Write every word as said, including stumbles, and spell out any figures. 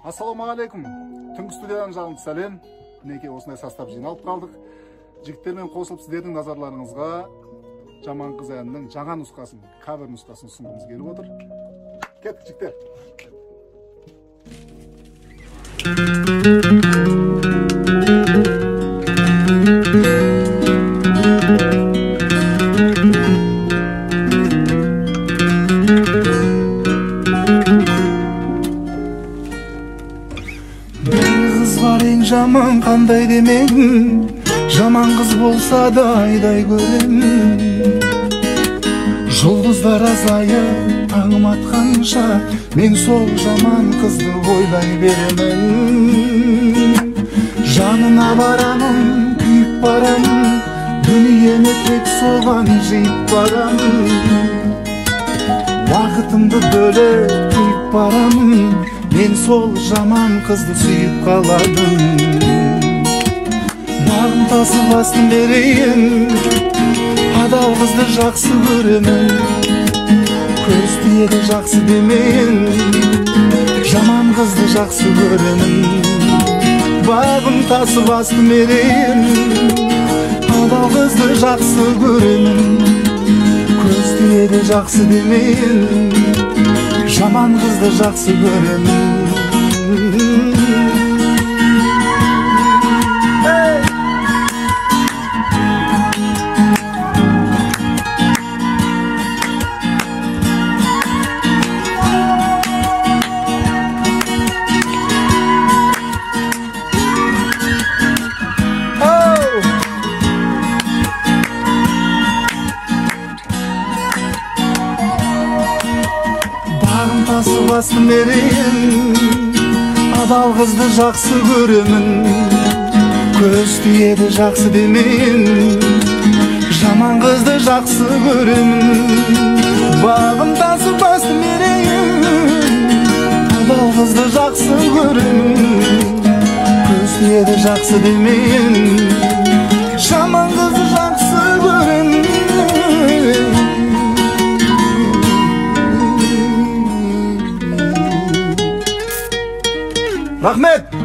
Ассаламу алейкум. Түнгі студиядан жалынды сәлем. Мінекей осындай состав жиналып қалдық. Жігіттермен қосылып сіздердің назарларыңызға Жаман қыз әнінің жаңа нұсқасын, кавер нұсқасын ұсынғымыз келіп отыр. Кеттік жігіттер. Жаман қандай демең, жаман қыз болса да айдай көрем. Жұлдыздар азайып таңым атқанша, мен сол жаман қызды ойлай беремін. Жанына барамын, күйіп барамын, дүниені тек соған жиып барамын. Уақытымды бөліп күйіп барамын, мен сол жаман қызды сүйіп қаладым. Бағым тасып астын берейін, адал қызды жақсы көремін. Көз тиеді жақсы демейін, жаман қызды жақсы көремін. Бағым тасып астын берейін, адал қызды жақсы көремін. Көз тиеді жақсы демейін, жаман қызды жақсы көремін. Тасып астын берейін, адал қызды жақсы көремін. Көз тиеді жақсы демейін, жаман қызды жақсы көремін. Бағым тасып астын берейін, адал қызды жақсы көремін. Көз тиеді жақсы демейін, жаман қызды жақсы көремін. Рахмет!